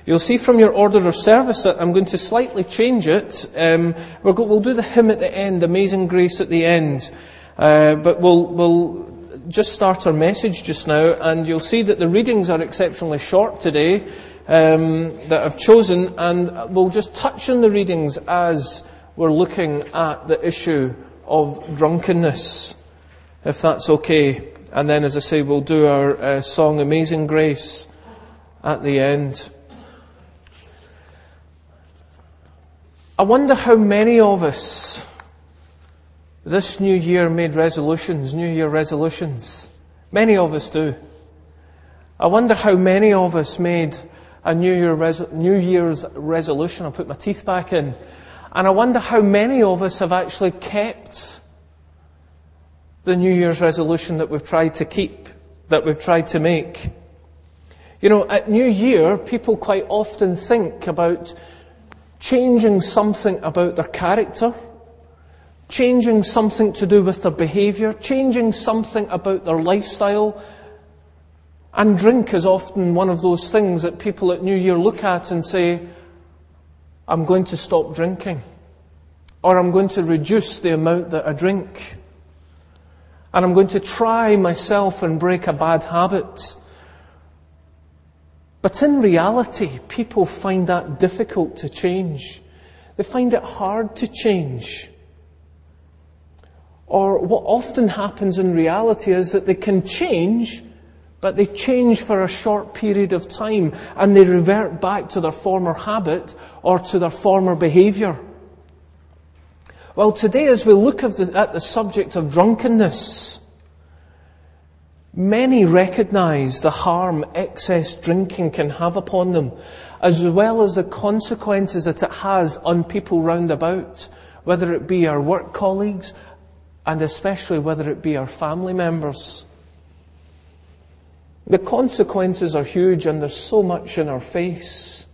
You'll see from your order of service that I'm going to slightly change it. We'll do the hymn at the end, Amazing Grace at the end. But we'll just start our message just now, and you'll see that the readings are exceptionally short today that I've chosen, and we'll just touch on the readings as we're looking at the issue of drunkenness, if that's okay. And then, as I say, we'll do our song Amazing Grace at the end. I wonder how many of us this new year made resolutions, New Year resolutions. Many of us do. I wonder how many of us made a New Year's resolution. I'll put my teeth back in. And I wonder how many of us have actually kept the New Year's resolution that we've tried to keep, that we've tried to make. You know, at New Year, people quite often think about changing something about their character, changing something to do with their behaviour, changing something about their lifestyle. And drink is often one of those things that people at New Year look at and say, I'm going to stop drinking, or I'm going to reduce the amount that I drink, and I'm going to try myself and break a bad habit. But in reality, people find that difficult to change. They find it hard to change. Or what often happens in reality is that they can change, but they change for a short period of time, and they revert back to their former habit or to their former behaviour. Well, today as we look at the subject of drunkenness, many recognise the harm excess drinking can have upon them, as well as the consequences that it has on people round about, whether it be our work colleagues, and especially whether it be our family members. The consequences are huge, and there's so much in our face.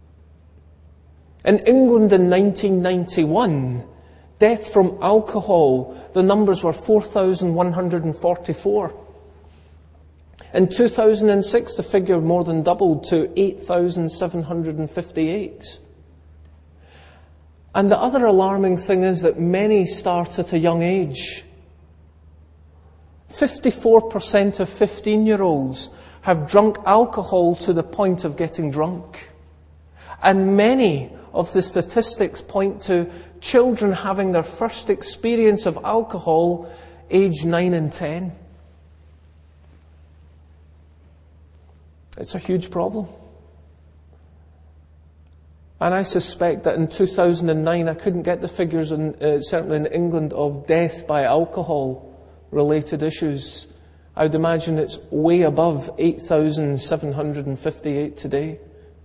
In England in 1991, death from alcohol, the numbers were 4,144. In 2006, the figure more than doubled to 8,758. And the other alarming thing is that many start at a young age. 54% of 15-year-olds have drunk alcohol to the point of getting drunk. And many of the statistics point to children having their first experience of alcohol aged 9 and 10. It's a huge problem. And I suspect that in 2009, I couldn't get the figures, certainly in England, of death by alcohol-related issues. I would imagine it's way above 8,758 today.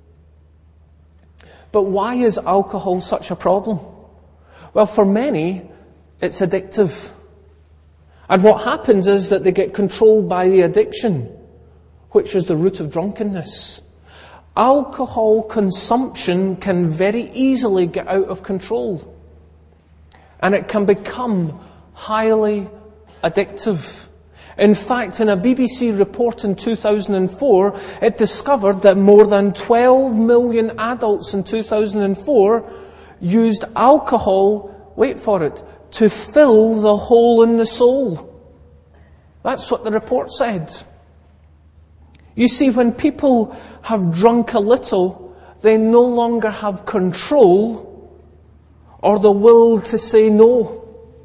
But why is alcohol such a problem? Well, for many, it's addictive. And what happens is that they get controlled by the addiction, which is the root of drunkenness. Alcohol consumption can very easily get out of control, and it can become highly addictive. In fact, in a BBC report in 2004, it discovered that more than 12 million adults in 2004 used alcohol, wait for it, to fill the hole in the soul. That's what the report said. You see, when people have drunk a little, they no longer have control or the will to say no.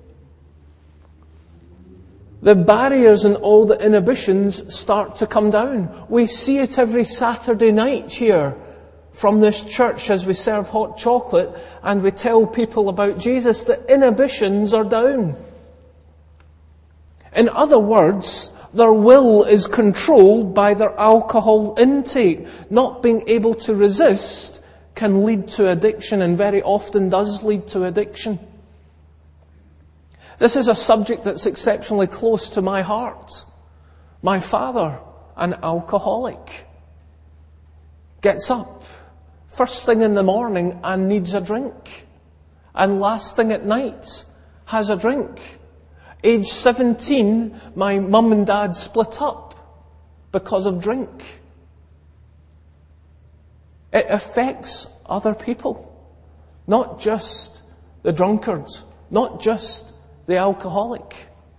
The barriers and all the inhibitions start to come down. We see it every Saturday night here from this church as we serve hot chocolate and we tell people about Jesus. The inhibitions are down. In other words, their will is controlled by their alcohol intake. Not being able to resist can lead to addiction, and very often does lead to addiction. This is a subject that's exceptionally close to my heart. My father, an alcoholic, gets up first thing in the morning and needs a drink, and last thing at night has a drink. Age 17, my mum and dad split up because of drink. It affects other people. Not just the drunkards. Not just the alcoholic.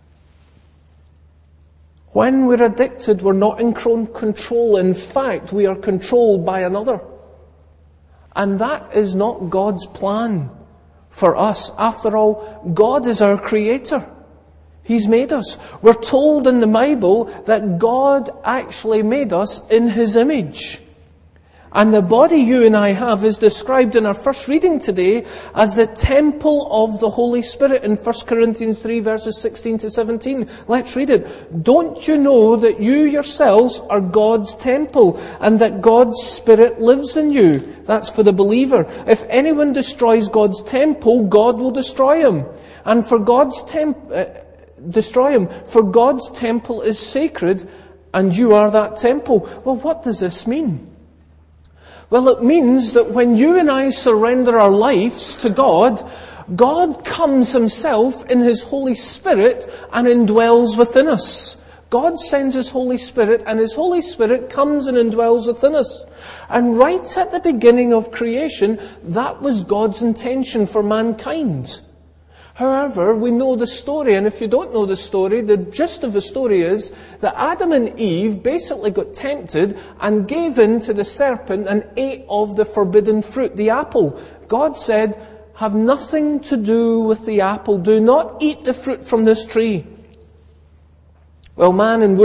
When we're addicted, we're not in control. In fact, we are controlled by another. And that is not God's plan for us. After all, God is our creator. He's made us. We're told in the Bible that God actually made us in His image. And the body you and I have is described in our first reading today as the temple of the Holy Spirit in 1 Corinthians 3 verses 16 to 17. Let's read it. Don't you know that you yourselves are God's temple and that God's Spirit lives in you? That's for the believer. If anyone destroys God's temple, God will destroy him. And for destroy him. For God's temple is sacred and you are that temple. Well, what does this mean? Well, it means that when you and I surrender our lives to God, God comes Himself in His Holy Spirit and indwells within us. God sends His Holy Spirit and His Holy Spirit comes and indwells within us. And right at the beginning of creation, that was God's intention for mankind. However, we know the story, and if you don't know the story, the gist of the story is that Adam and Eve basically got tempted and gave in to the serpent and ate of the forbidden fruit, the apple. God said, have nothing to do with the apple. Do not eat the fruit from this tree. Well, man and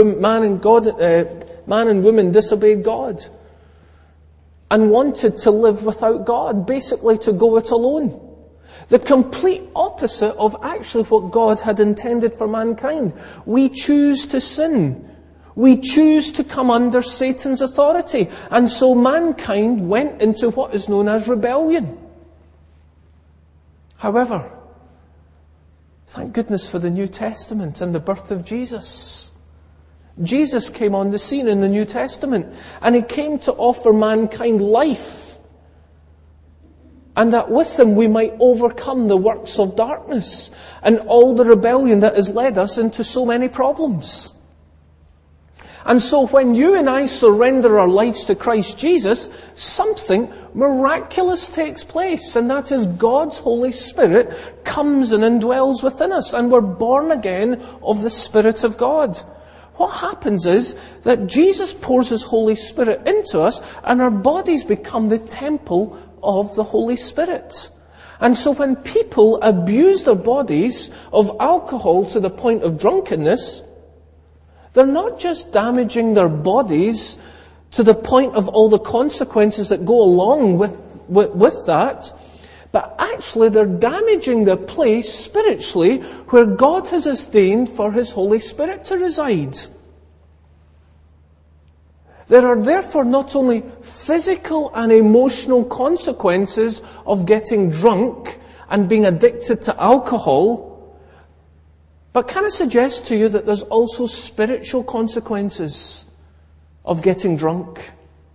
woman disobeyed God and wanted to live without God, basically to go it alone. The complete opposite of actually what God had intended for mankind. We choose to sin. We choose to come under Satan's authority. And so mankind went into what is known as rebellion. However, thank goodness for the New Testament and the birth of Jesus. Jesus came on the scene in the New Testament, and He came to offer mankind life. And that with Him we might overcome the works of darkness and all the rebellion that has led us into so many problems. And so when you and I surrender our lives to Christ Jesus, something miraculous takes place. And that is God's Holy Spirit comes and indwells within us. And we're born again of the Spirit of God. What happens is that Jesus pours His Holy Spirit into us and our bodies become the temple of the Holy Spirit. And so when people abuse their bodies of alcohol to the point of drunkenness, they're not just damaging their bodies to the point of all the consequences that go along with that, but actually they're damaging the place spiritually where God has ordained for His Holy Spirit to reside. There are therefore not only physical and emotional consequences of getting drunk and being addicted to alcohol, but can I suggest to you that there's also spiritual consequences of getting drunk?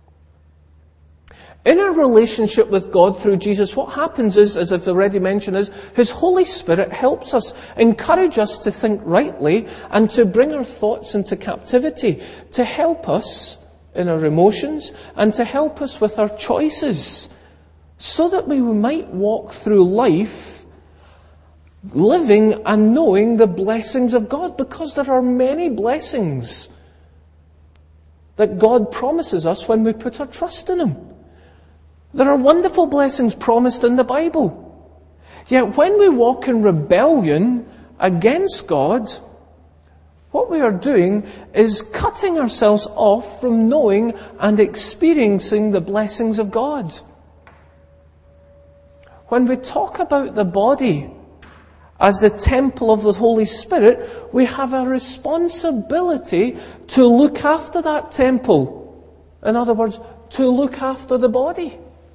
In our relationship with God through Jesus, what happens is, as I've already mentioned, is His Holy Spirit helps us, encourage us to think rightly and to bring our thoughts into captivity, to help us in our emotions and to help us with our choices so that we might walk through life living and knowing the blessings of God, because there are many blessings that God promises us when we put our trust in Him. There are wonderful blessings promised in the Bible. Yet when we walk in rebellion against God, what we are doing is cutting ourselves off from knowing and experiencing the blessings of God. When we talk about the body as the temple of the Holy Spirit, we have a responsibility to look after that temple. In other words, to look after the body.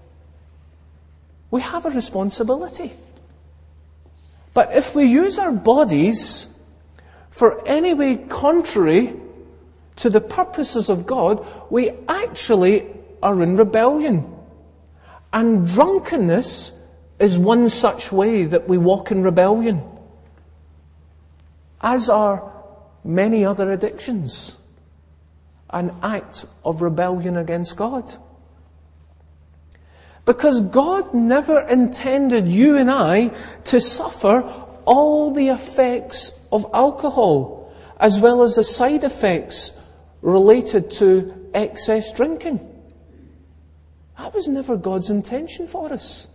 We have a responsibility. But if we use our bodies for any way contrary to the purposes of God, we actually are in rebellion. And drunkenness is one such way that we walk in rebellion, as are many other addictions, an act of rebellion against God. Because God never intended you and I to suffer all the effects of alcohol, as well as the side effects related to excess drinking. That was never God's intention for us.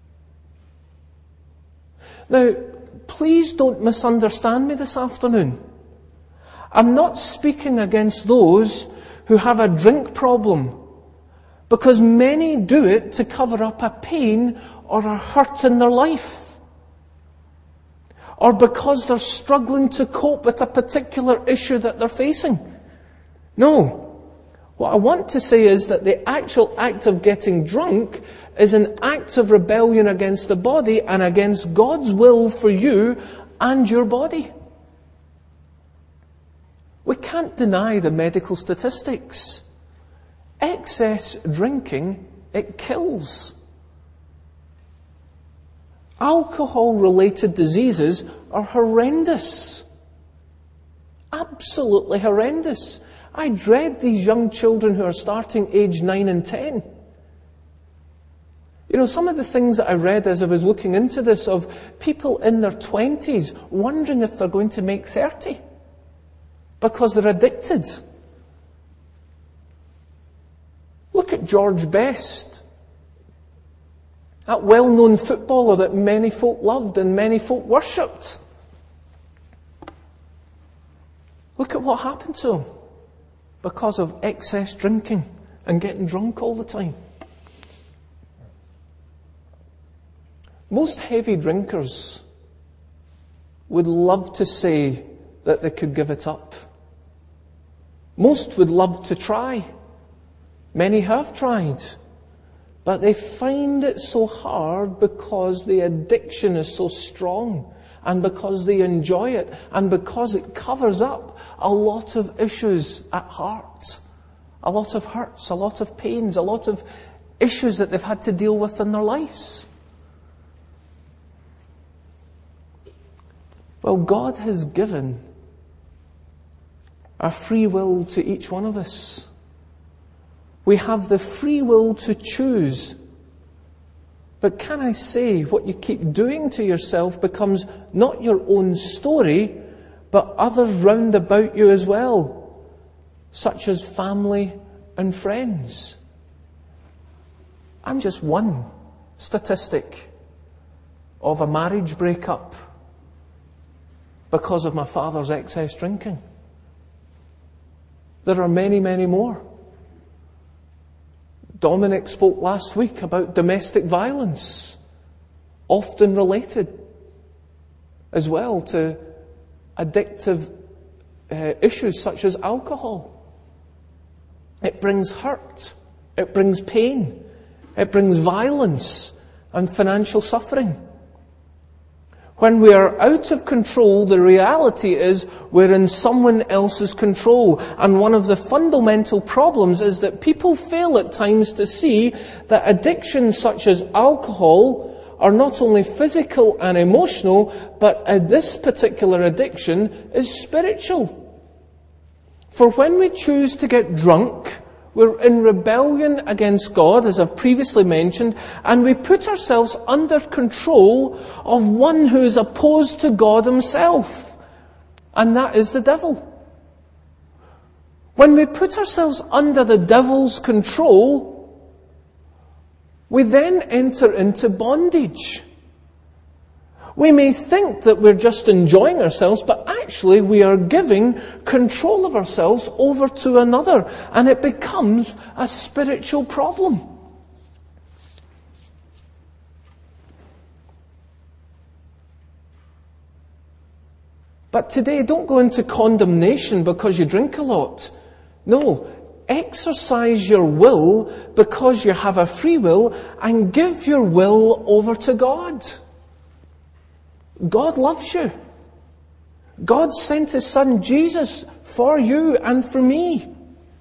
Now, please don't misunderstand me this afternoon. I'm not speaking against those who have a drink problem, because many do it to cover up a pain or a hurt in their life, or because they're struggling to cope with a particular issue that they're facing. No. What I want to say is that the actual act of getting drunk is an act of rebellion against the body and against God's will for you and your body. We can't deny the medical statistics. Excess drinking, it kills. Alcohol-related diseases are horrendous. Absolutely horrendous. I dread these young children who are starting age 9 and 10. You know, some of the things that I read as I was looking into this, of people in their 20s wondering if they're going to make 30 because they're addicted. Look at George Best, that well-known footballer that many folk loved and many folk worshipped. Look at what happened to him because of excess drinking and getting drunk all the time. Most heavy drinkers would love to say that they could give it up. Most would love to try. Many have tried. But they find it so hard because the addiction is so strong, and because they enjoy it, and because it covers up a lot of issues at heart. A lot of hurts, a lot of pains, a lot of issues that they've had to deal with in their lives. Well, God has given a free will to each one of us. We have the free will to choose. But can I say, what you keep doing to yourself becomes not your own story, but others round about you as well, such as family and friends. I'm just one statistic of a marriage breakup because of my father's excess drinking. There are many, many more. Dominic spoke last week about domestic violence, often related as well to addictive issues such as alcohol. It brings hurt, it brings pain, it brings violence and financial suffering. When we are out of control, the reality is we're in someone else's control. And one of the fundamental problems is that people fail at times to see that addictions such as alcohol are not only physical and emotional, but this particular addiction is spiritual. For when we choose to get drunk, we're in rebellion against God, as I've previously mentioned, and we put ourselves under control of one who is opposed to God himself, and that is the devil. When we put ourselves under the devil's control, we then enter into bondage. We may think that we're just enjoying ourselves, but actually we are giving control of ourselves over to another, and it becomes a spiritual problem. But today, don't go into condemnation because you drink a lot. No, exercise your will because you have a free will, and give your will over to God. God loves you. God sent His Son Jesus for you and for me.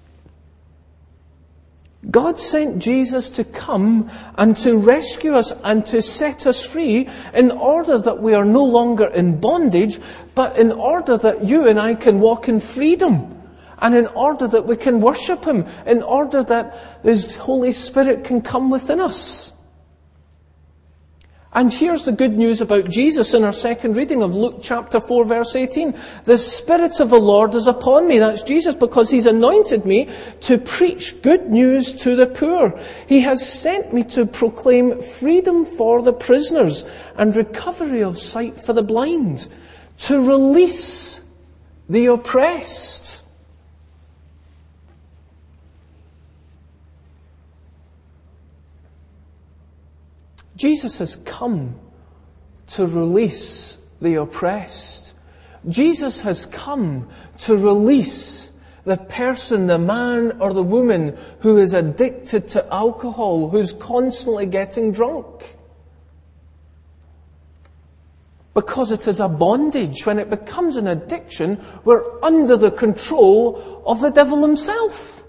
God sent Jesus to come and to rescue us and to set us free in order that we are no longer in bondage, but in order that you and I can walk in freedom, and in order that we can worship Him, in order that His Holy Spirit can come within us. And here's the good news about Jesus in our second reading of Luke chapter 4 verse 18. The Spirit of the Lord is upon me. That's Jesus, because He's anointed me to preach good news to the poor. He has sent me to proclaim freedom for the prisoners and recovery of sight for the blind, to release the oppressed. Jesus has come to release the oppressed. Jesus has come to release the person, the man or the woman who is addicted to alcohol, who's constantly getting drunk. Because it is a bondage. When it becomes an addiction, we're under the control of the devil himself.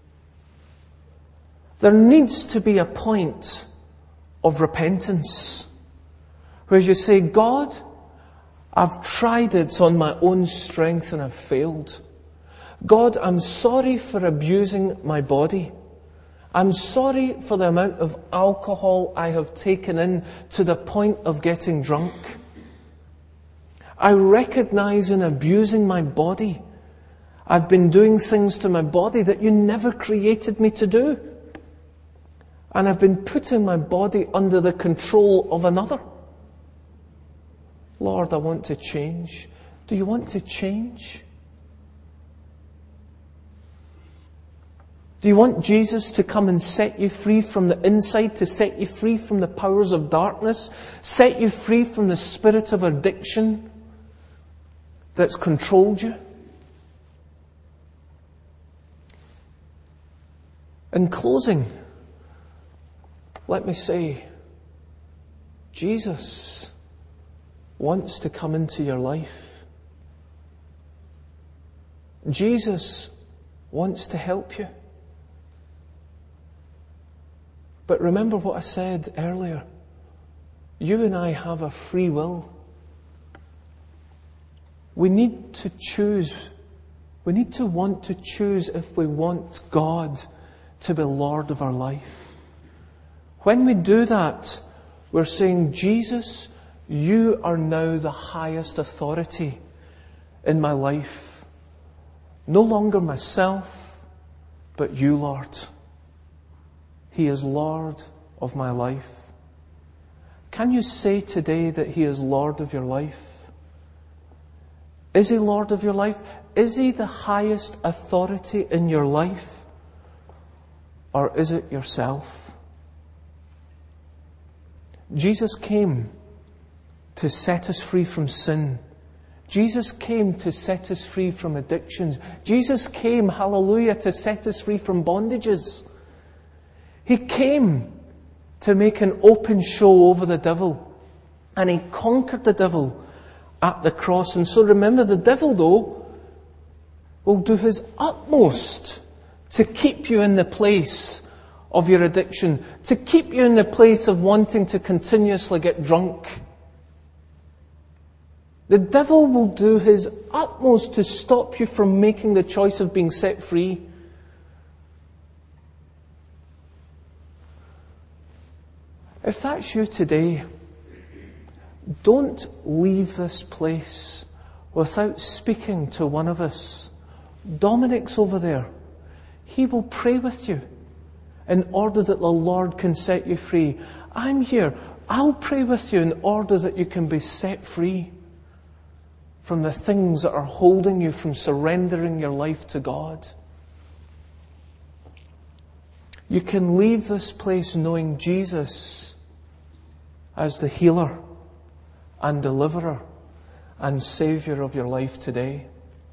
There needs to be a point of repentance, where you say, God, I've tried it on my own strength and I've failed. God, I'm sorry for abusing my body. I'm sorry for the amount of alcohol I have taken in to the point of getting drunk. I recognize in abusing my body, I've been doing things to my body that you never created me to do. And I've been putting my body under the control of another. Lord, I want to change. Do you want to change? Do you want Jesus to come and set you free from the inside, to set you free from the powers of darkness, set you free from the spirit of addiction that's controlled you? In closing, let me say, Jesus wants to come into your life. Jesus wants to help you. But remember what I said earlier. You and I have a free will. We need to choose. We need to want to choose if we want God to be Lord of our life. When we do that, we're saying, Jesus, you are now the highest authority in my life. No longer myself, but you, Lord. He is Lord of my life. Can you say today that He is Lord of your life? Is He Lord of your life? Is He the highest authority in your life? Or is it yourself? Jesus came to set us free from sin. Jesus came to set us free from addictions. Jesus came, hallelujah, to set us free from bondages. He came to make an open show over the devil. And He conquered the devil at the cross. And so remember, the devil, though, will do his utmost to keep you in the place of your addiction, to keep you in the place of wanting to continuously get drunk. The devil will do his utmost to stop you from making the choice of being set free. If that's you today, don't leave this place without speaking to one of us. Dominic's over there. He will pray with you in order that the Lord can set you free. I'm here. I'll pray with you in order that you can be set free from the things that are holding you from surrendering your life to God. You can leave this place knowing Jesus as the healer and deliverer and Saviour of your life today.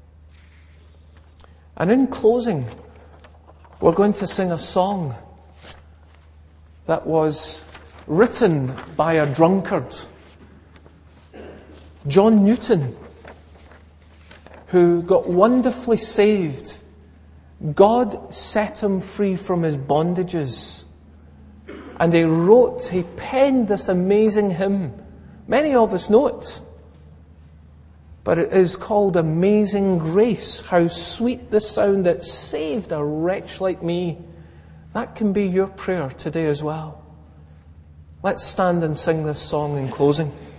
And in closing, we're going to sing a song that was written by a drunkard, John Newton, who got wonderfully saved. God set him free from his bondages. And he penned this amazing hymn. Many of us know it. But it is called Amazing Grace. How sweet the sound that saved a wretch like me. That can be your prayer today as well. Let's stand and sing this song in closing.